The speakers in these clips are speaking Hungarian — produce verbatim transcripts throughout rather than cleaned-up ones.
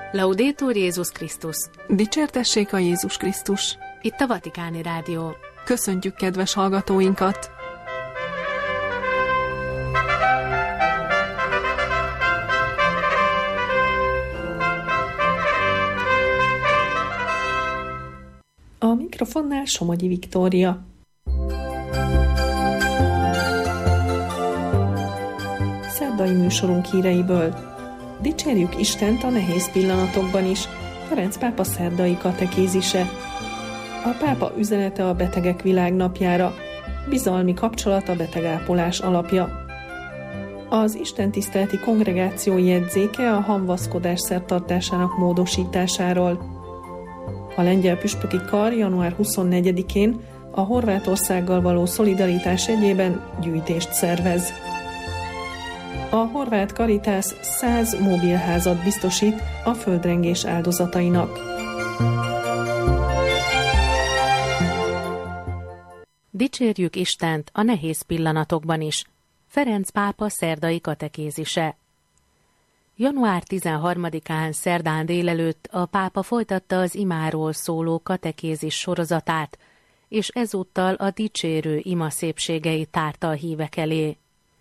Laudetur Jézus Krisztus! Dicsértessék a Jézus Krisztus! Itt a Vatikáni Rádió. Köszöntjük kedves hallgatóinkat! A mikrofonnál Somogyi Viktória. Szerdai műsorunk híreiből. Dicsérjük Istent a nehéz pillanatokban is. Ferenc pápa szerdai katekézise. A pápa üzenete a betegek világnapjára. Bizalmi kapcsolat a betegápolás alapja. Az istentiszteleti kongregáció jegyzéke a hamvaszkodás szertartásának módosításáról. A lengyel püspöki kar január huszonnegyedikén a Horvátországgal való szolidaritás jegyében gyűjtést szervez. A horvát Caritas száz mobilházat biztosít a földrengés áldozatainak. Dicsérjük Istent a nehéz pillanatokban is. Ferenc pápa szerdai katekézise. január tizenharmadikán szerdán délelőtt a pápa folytatta az imáról szóló katekézis sorozatát, és ezúttal a dicsérő ima szépségeit tárta a hívek elé.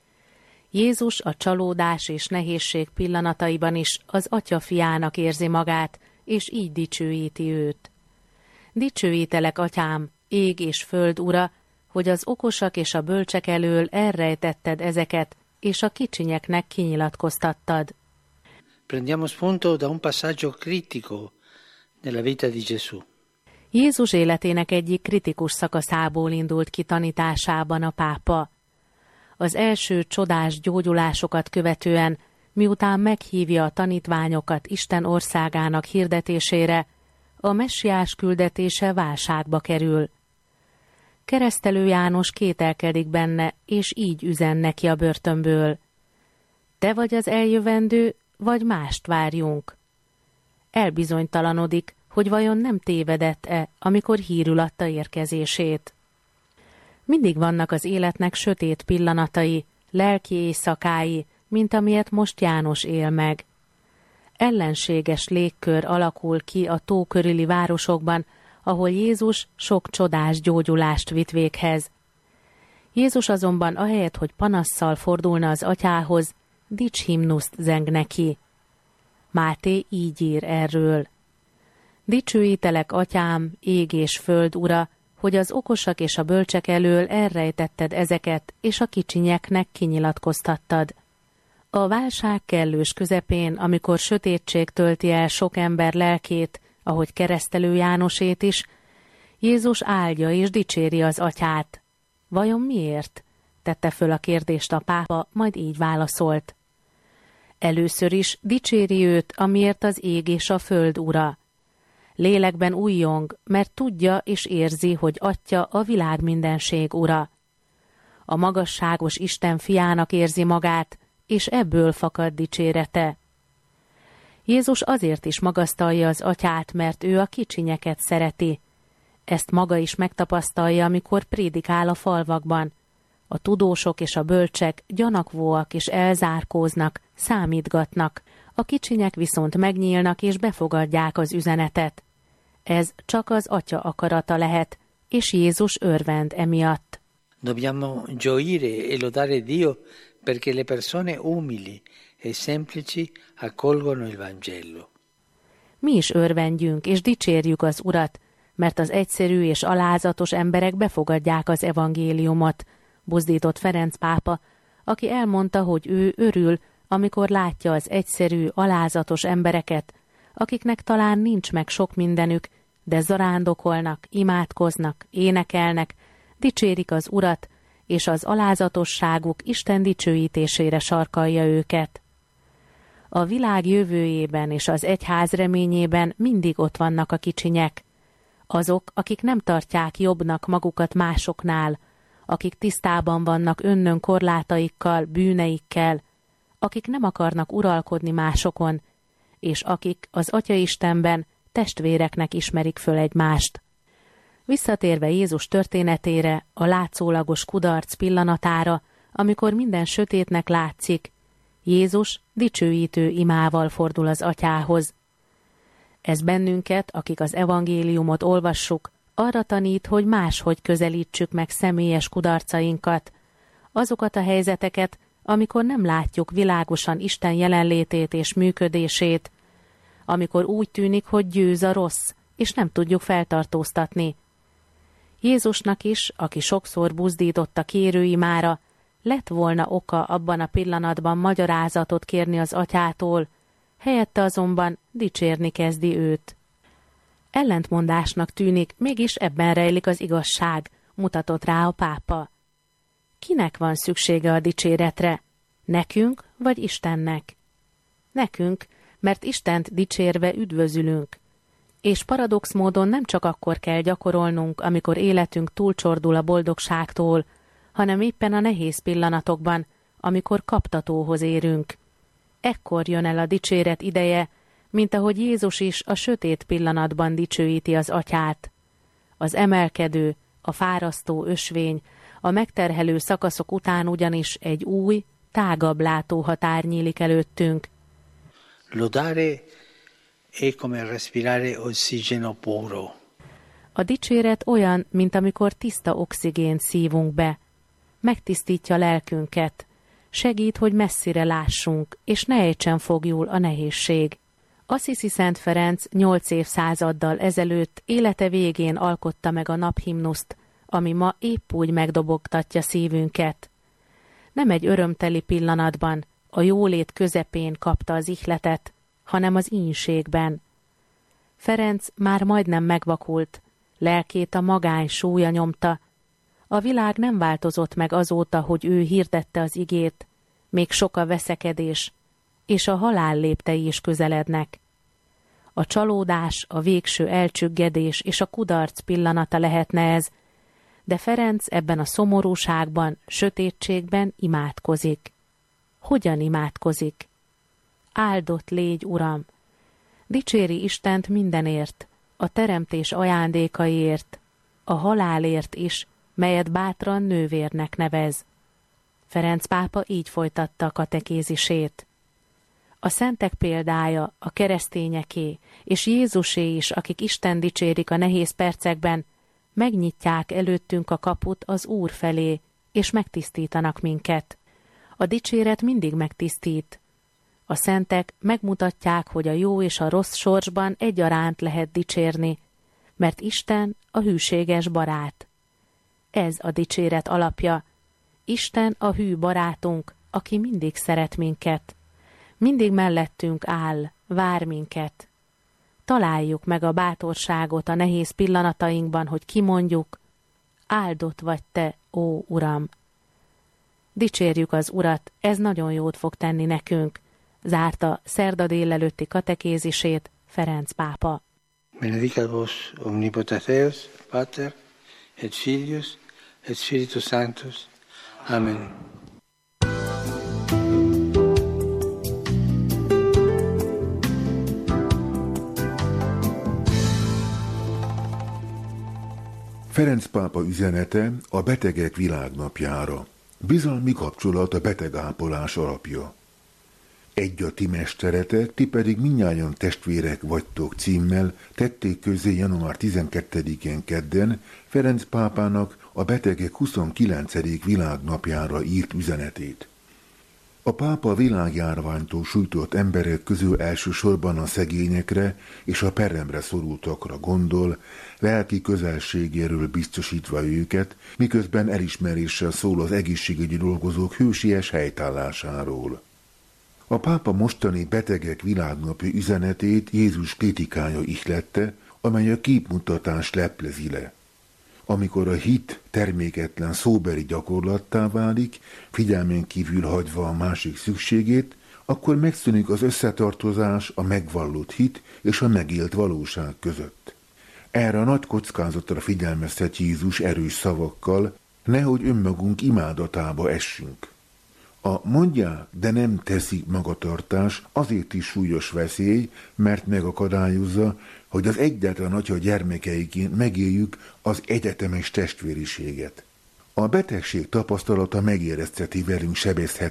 Jézus a csalódás és nehézség pillanataiban is az Atya fiának érzi magát, és így dicsőíti őt. Dicsőítelek, Atyám, ég és föld ura, hogy az okosak és a bölcsek elől elrejtetted ezeket, és a kicsinyeknek kinyilatkoztattad. Prendiamo spunto da un passaggio critico nella vita di Gesù. Jézus életének egyik kritikus szakaszából indult ki tanításában a pápa. Az első csodás gyógyulásokat követően, miután meghívja a tanítványokat Isten országának hirdetésére, a messiás küldetése válságba kerül. Keresztelő János kételkedik benne, és így üzen neki a börtönből. Te vagy az eljövendő, vagy mást várjunk? Elbizonytalanodik, hogy vajon nem tévedett-e, amikor hírül adta érkezését. Mindig vannak az életnek sötét pillanatai, lelki éjszakái, mint amilyet most János él meg. Ellenséges légkör alakul ki a tó körüli városokban, ahol Jézus sok csodás gyógyulást vitt véghez. Jézus azonban ahelyett, hogy panasszal fordulna az Atyához, dicshimnuszt zeng neki. Máté így ír erről. Dicsőítelek, Atyám, ég és föld ura, hogy az okosak és a bölcsek elől elrejtetted ezeket, és a kicsinyeknek kinyilatkoztattad. A válság kellős közepén, amikor sötétség tölti el sok ember lelkét, ahogy keresztelő Jánosét is, Jézus áldja és dicséri az Atyát. Vajon miért? Tette föl a kérdést a pápa, majd így válaszolt. Először is dicséri őt, amiért az ég és a föld ura. Lélekben újjong, mert tudja és érzi, hogy Atya a világ mindenség ura. A magasságos Isten fiának érzi magát, és ebből fakad dicsérete. Jézus azért is magasztalja az Atyát, mert ő a kicsinyeket szereti. Ezt maga is megtapasztalja, amikor prédikál a falvakban. A tudósok és a bölcsek gyanakvóak és elzárkóznak, számítgatnak, a kicsinyek viszont megnyílnak és befogadják az üzenetet. Ez csak az Atya akarata lehet, és Jézus örvend emiatt. Dobbiamo gioire e lodare Dio perché le persone umili e semplici accolgono il Vangelo. Mi is örvendjünk és dicsérjük az Urat, mert az egyszerű és alázatos emberek befogadják az evangéliumot, buzdított Ferenc pápa, aki elmondta, hogy ő örül, amikor látja az egyszerű, alázatos embereket, akiknek talán nincs meg sok mindenük, de zarándokolnak, imádkoznak, énekelnek, dicsérik az Urat, és az alázatosságuk Isten dicsőítésére sarkalja őket. A világ jövőjében és az egyház reményében mindig ott vannak a kicsinyek. Azok, akik nem tartják jobbnak magukat másoknál, akik tisztában vannak önnön korlátaikkal, bűneikkel, akik nem akarnak uralkodni másokon, és akik az Atya Istenben testvéreknek ismerik föl egymást. Visszatérve Jézus történetére, a látszólagos kudarc pillanatára, amikor minden sötétnek látszik, Jézus dicsőítő imával fordul az Atyához. Ez bennünket, akik az evangéliumot olvassuk, arra tanít, hogy máshogy közelítsük meg személyes kudarcainkat, azokat a helyzeteket, amikor nem látjuk világosan Isten jelenlétét és működését, amikor úgy tűnik, hogy győz a rossz, és nem tudjuk feltartóztatni. Jézusnak is, aki sokszor buzdított a kérőimára, lett volna oka abban a pillanatban magyarázatot kérni az atyától, helyette azonban dicsérni kezdi őt. Ellentmondásnak tűnik, mégis ebben rejlik az igazság, mutatott rá a pápa. Kinek van szüksége a dicséretre? Nekünk vagy Istennek? Nekünk, mert Istent dicsérve üdvözülünk. És paradox módon nem csak akkor kell gyakorolnunk, amikor életünk túlcsordul a boldogságtól, hanem éppen a nehéz pillanatokban, amikor kaptatóhoz érünk. Ekkor jön el a dicséret ideje, mint ahogy Jézus is a sötét pillanatban dicsőíti az atyát. Az emelkedő, a fárasztó ösvény, a megterhelő szakaszok után ugyanis egy új, tágabb látóhatár nyílik előttünk. Lodare è come respirare ossigeno puro. A dicséret olyan, mint amikor tiszta oxigént szívunk be. Megtisztítja lelkünket, segít, hogy messzire lássunk, és ne ejtsen fogjul a nehézség. Assisi Szent Ferenc nyolc évszázaddal ezelőtt élete végén alkotta meg a naphimnuszt, ami ma épp úgy megdobogtatja szívünket. Nem egy örömteli pillanatban, a jólét közepén kapta az ihletet, hanem az ínségben. Ferenc már majdnem megvakult, lelkét a magány súlya nyomta. A világ nem változott meg azóta, hogy ő hirdette az igét, még sok a veszekedés, és a halál léptei is közelednek. A csalódás, a végső elcsüggedés és a kudarc pillanata lehetne ez, de Ferenc ebben a szomorúságban, sötétségben imádkozik. Hogyan imádkozik? Áldott légy, Uram! Dicséri Istent mindenért, a teremtés ajándékaiért, a halálért is, melyet bátran nővérnek nevez. Ferenc pápa így folytatta a katekézisét. A szentek példája, a keresztényeké és Jézusé is, akik Isten dicsérik a nehéz percekben, megnyitják előttünk a kaput az Úr felé, és megtisztítanak minket. A dicséret mindig megtisztít. A szentek megmutatják, hogy a jó és a rossz sorsban egyaránt lehet dicsérni, mert Isten a hűséges barát. Ez a dicséret alapja. Isten a hű barátunk, aki mindig szeret minket. Mindig mellettünk áll, vár minket. Találjuk meg a bátorságot a nehéz pillanatainkban, hogy kimondjuk, áldott vagy te, ó Uram! Dicsérjük az Urat, ez nagyon jót fog tenni nekünk, zárta szerda délelőtti katekézisét Ferenc pápa. Benedicat vos omnipotens Deus, Pater, et Filius, et Spiritus Sanctus. Amen. Ferenc pápa üzenete a betegek világnapjára. Bizalmi kapcsolat a betegápolás alapja. Egy a ti mesteretek, ti pedig mindnyájan testvérek vagytok címmel tették közzé január tizenkettedikén kedden Ferenc pápának a betegek huszonkilencedik világnapjára írt üzenetét. A pápa világjárványtól sújtott emberek közül elsősorban a szegényekre és a peremre szorultakra gondol, lelki közelségéről biztosítva őket, miközben elismeréssel szól az egészségügyi dolgozók hősies helytállásáról. A pápa mostani betegek világnapja üzenetét Jézus kritikája ihlette, amely a képmutatást leplezi le. Amikor a hit terméketlen szóbeli gyakorlattá válik, figyelmen kívül hagyva a másik szükségét, akkor megszűnik az összetartozás a megvallott hit és a megélt valóság között. Erre a nagy kockázatra figyelmeztet Jézus erős szavakkal, nehogy önmagunk imádatába essünk. A mondják, de nem teszi magatartás azért is súlyos veszély, mert megakadályozza, hogy az egyetlen atya gyermekeiként megéljük az egyetemes testvériséget. A betegség tapasztalata megérezteti velünk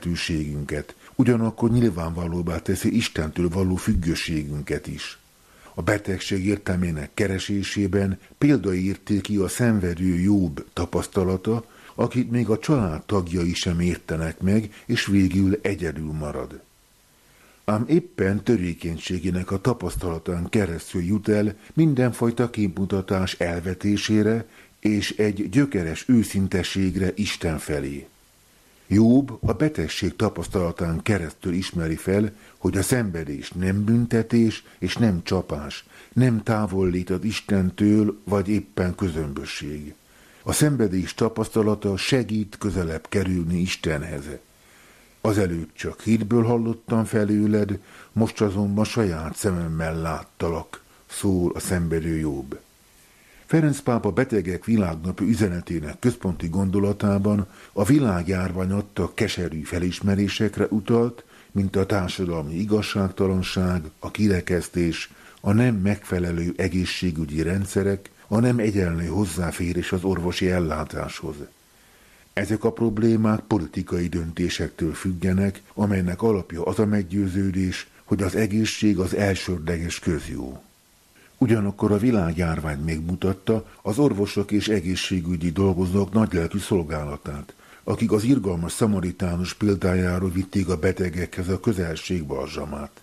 sebezhetőségünket, ugyanakkor nyilvánvalóbbá teszi Istentől való függőségünket is. A betegség értelmének keresésében példaértékű a szenvedő Jób tapasztalata, akit még a család tagjai sem értenek meg, és végül egyedül marad. Ám éppen törékenységének a tapasztalatán keresztül jut el mindenfajta képmutatás elvetésére és egy gyökeres őszintességre Isten felé. Jób a betegség tapasztalatán keresztül ismeri fel, hogy a szenvedés nem büntetés és nem csapás, nem távollét az Istentől vagy éppen közömbösség. A szenvedés tapasztalata segít közelebb kerülni Istenhez. Azelőtt csak hitből hallottam felőled, most azonban saját szememmel láttalak, szól a szenvedő Jób. Ferenc pápa betegek világnapi üzenetének központi gondolatában a világjárvány adta keserű felismerésekre utalt, mint a társadalmi igazságtalanság, a kirekesztés, a nem megfelelő egészségügyi rendszerek, a nem egyenlő hozzáférés az orvosi ellátáshoz. Ezek a problémák politikai döntésektől függenek, amelynek alapja az a meggyőződés, hogy az egészség az elsődleges közjó. Ugyanakkor a világjárvány megmutatta az orvosok és egészségügyi dolgozók nagylelkű szolgálatát, akik az irgalmas szamaritánus példájáról vitték a betegekhez a közelség balzsamát.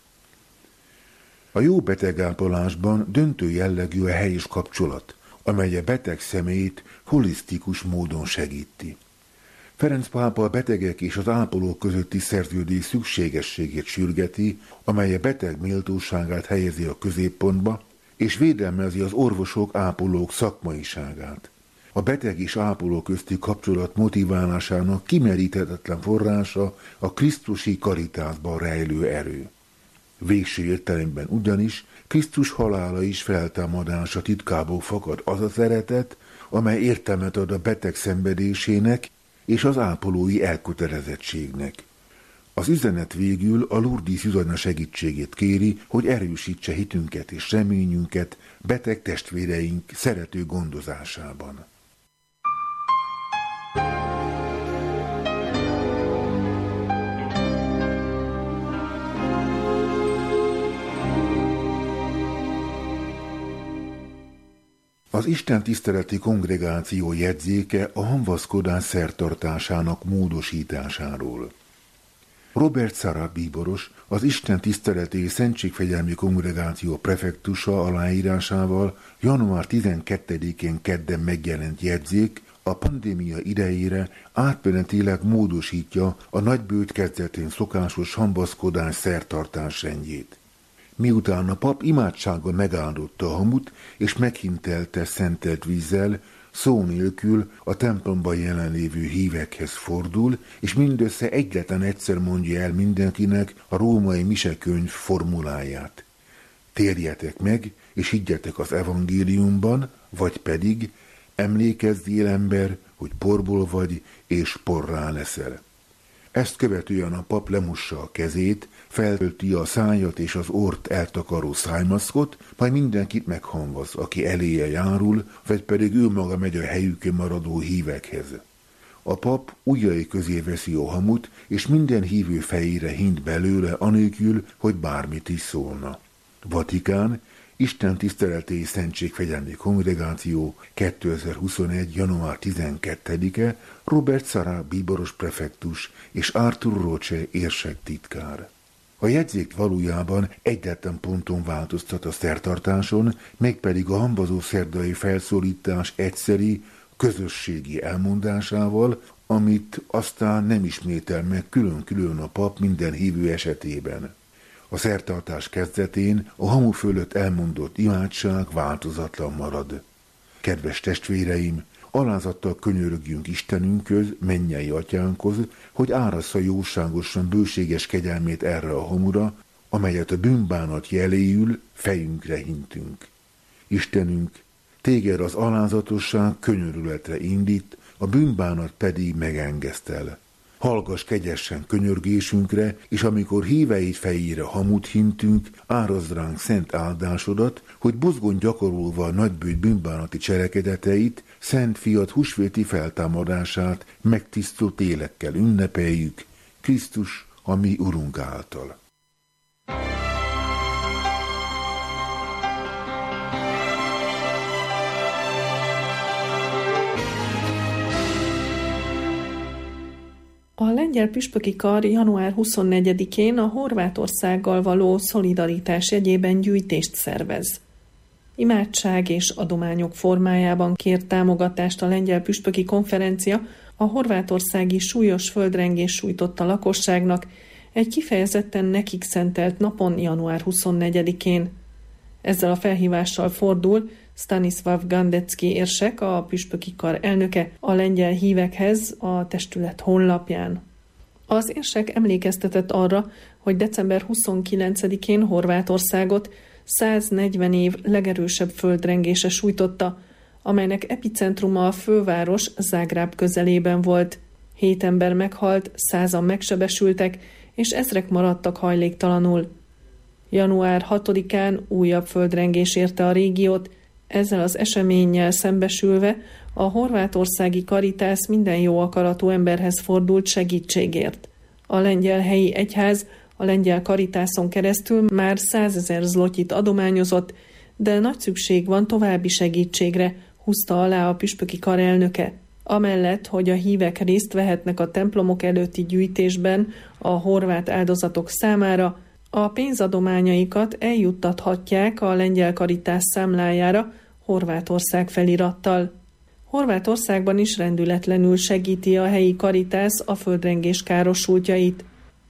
A jó betegápolásban döntő jellegű a helyes kapcsolat, amely a beteg személyét holisztikus módon segíti. Ferenc pápa a betegek és az ápolók közötti szerződés szükségességét sürgeti, amely a beteg méltóságát helyezi a középpontba, és védelmezi az orvosok, ápolók szakmaiságát. A beteg és ápoló közti kapcsolat motiválásának kimeríthetetlen forrása a krisztusi karitásban rejlő erő. Végső értelemben ugyanis Krisztus halála és feltámadása titkából fakad az a szeretet, amely értelmet ad a beteg szenvedésének és az ápolói elkötelezettségnek. Az üzenet végül a Lourdes Zsuzsanna segítségét kéri, hogy erősítse hitünket és reményünket beteg testvéreink szerető gondozásában. Az Isten tiszteleti kongregáció jegyzéke a hamvaszkodás szertartásának módosításáról. Robert Sarah bíboros, az Isten tiszteleti Szentségfegyelmi Kongregáció prefektusa aláírásával január tizenkettedikén kedden megjelent jegyzék a pandémia idejére átmenetileg módosítja a nagybőjt kezdetén szokásos hamvaszkodás szertartás rendjét. Miután a pap imádsággal megáldotta a hamut és meghintelte szentelt vízzel, szó nélkül a templomban jelenlévő hívekhez fordul, és mindössze egyetlen egyszer mondja el mindenkinek a római misekönyv formuláját. Térjetek meg, és higgyetek az evangéliumban, vagy pedig emlékezzél ember, hogy porból vagy, és porrá leszel. Ezt követően a pap lemossa a kezét, feltölti a szájat és az orrt eltakaró szájmaszkot, majd mindenkit meghamvaz, aki eléje járul, vagy pedig ő maga megy a helyükön maradó hívekhez. A pap ujjai közé veszi a hamut, és minden hívő fejére hint belőle, anélkül, hogy bármit is szólna. Vatikán, Isten tiszteleti Szentségfegyelmi Kongregáció, kétezer-huszonegy. január tizenkettedike, Robert Sarah bíboros prefektus és Arthur Roche érsek titkár. A jegyzék valójában egyetlen ponton változtat a szertartáson, mégpedig a hamvazó szerdai felszólítás egyszeri, közösségi elmondásával, amit aztán nem ismétel meg külön-külön a pap minden hívő esetében. A szertartás kezdetén a hamu fölött elmondott imádság változatlan marad. Kedves testvéreim, alázattal könyörögjünk Istenünkhöz, mennyei atyánkhoz, hogy árassza jóságosan bőséges kegyelmét erre a hamura, amelyet a bűnbánat jeléül fejünkre hintünk. Istenünk, téged az alázatosság könyörületre indít, a bűnbánat pedig megengesztel. Hallgass kegyesen könyörgésünkre, és amikor híveid fejére hamut hintünk, árazd ránk szent áldásodat, hogy buzgón gyakorolva a nagybőjt bűnbánati cselekedeteit, szent fiat húsvéti feltámadását megtisztult élekkel ünnepeljük, Krisztus, a mi Urunk által. A lengyel püspöki kar január huszonnegyedikén a Horvátországgal való szolidaritás jegyében gyűjtést szervez. Imádság és adományok formájában kért támogatást a lengyel püspöki konferencia a horvátországi súlyos földrengés sújtotta lakosságnak egy kifejezetten nekik szentelt napon január huszonnegyedikén. Ezzel a felhívással fordul Stanislav Gandecki érsek, a püspöki kar elnöke a lengyel hívekhez a testület honlapján. Az érsek emlékeztetett arra, hogy december huszonkilencedikén Horvátországot száznegyven év legerősebb földrengése sújtotta, amelynek epicentruma a főváros Zágráb közelében volt. Hét ember meghalt, százan megsebesültek, és ezrek maradtak hajléktalanul. január hatodikán újabb földrengés érte a régiót, ezzel az eseménnyel szembesülve a horvátországi Caritas minden jó akaratú emberhez fordult segítségért. A lengyel helyi egyház a lengyel Caritáson keresztül már százezer zlotyit adományozott, de nagy szükség van további segítségre, húzta alá a püspöki kar elnöke. Amellett, hogy a hívek részt vehetnek a templomok előtti gyűjtésben a horvát áldozatok számára, a pénzadományaikat eljuttathatják a lengyel Caritas számlájára Horvátország felirattal. Horvátországban is rendületlenül segíti a helyi Caritas a földrengés károsultjait.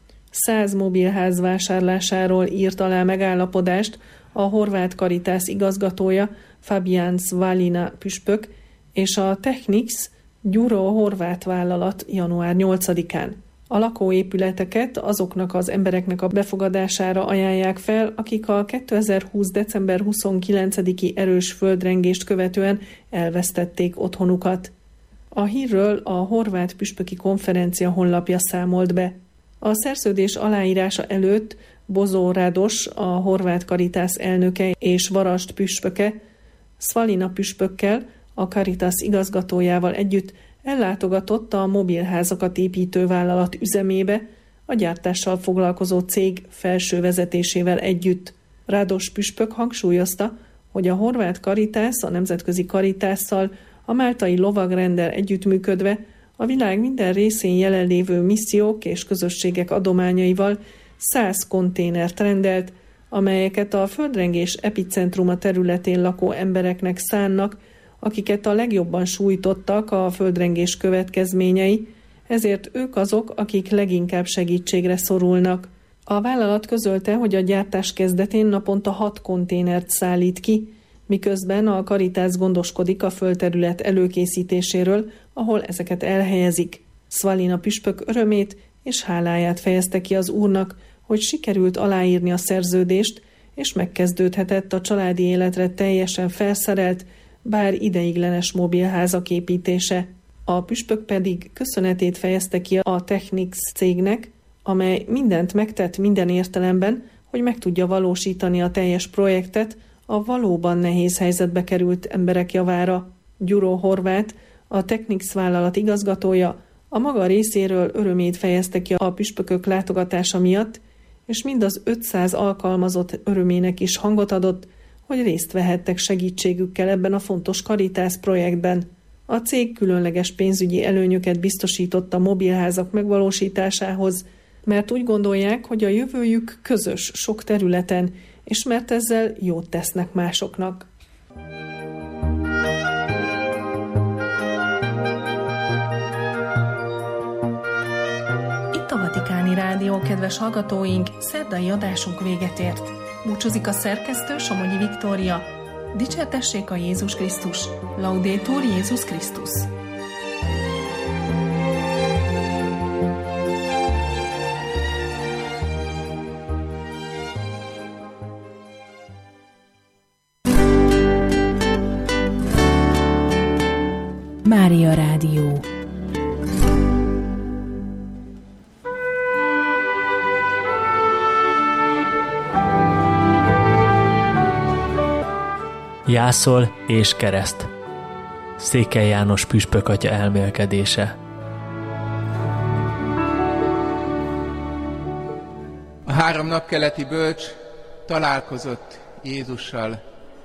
Száz mobilház vásárlásáról írt alá megállapodást a horvát Caritas igazgatója Fabian Svalina püspök és a Technics Gyuro horvát vállalat január nyolcadikán. A lakóépületeket azoknak az embereknek a befogadására ajánlják fel, akik a kétezer-húsz. december huszonkilencediki erős földrengést követően elvesztették otthonukat. A hírről a horvát püspöki konferencia honlapja számolt be. A szerződés aláírása előtt Bozó Rados, a horvát Caritas elnöke és Varasd püspöke, Svalina püspökkel, a Caritas igazgatójával együtt ellátogatott a mobilházakat építő vállalat üzemébe, a gyártással foglalkozó cég felső vezetésével együtt. Rados püspök hangsúlyozta, hogy a horvát Caritas a nemzetközi Caritásszal, a máltai lovagrenddel együttműködve a világ minden részén jelenlévő missziók és közösségek adományaival száz konténert rendelt, amelyeket a földrengés epicentruma területén lakó embereknek szánnak, akiket a legjobban sújtottak a földrengés következményei, ezért ők azok, akik leginkább segítségre szorulnak. A vállalat közölte, hogy a gyártás kezdetén naponta hat konténert szállít ki, miközben a Caritas gondoskodik a földterület előkészítéséről, ahol ezeket elhelyezik. Svalina püspök örömét és háláját fejezte ki az úrnak, hogy sikerült aláírni a szerződést, és megkezdődhetett a családi életre teljesen felszerelt, bár ideiglenes mobilházak építése. A püspök pedig köszönetét fejezte ki a Technics cégnek, amely mindent megtett minden értelemben, hogy meg tudja valósítani a teljes projektet a valóban nehéz helyzetbe került emberek javára. Gyuro Horvát, a Technics vállalat igazgatója, a maga részéről örömét fejezte ki a püspökök látogatása miatt, és mind az ötszáz alkalmazott örömének is hangot adott, hogy részt vehettek segítségükkel ebben a fontos Caritas projektben. A cég különleges pénzügyi előnyöket biztosított a mobilházak megvalósításához, mert úgy gondolják, hogy a jövőjük közös sok területen, és mert ezzel jót tesznek másoknak. Itt a Vatikáni Rádió, kedves hallgatóink, szerdai adásunk véget ért. Búcsúzik a szerkesztő, Somogyi Viktória. Dicsértessék a Jézus Krisztus! Laudetur Jézus Krisztus! Mária Rádió. Jászol és kereszt. Székely János püspök atya elmélkedése. A három napkeleti bölcs találkozott Jézussal.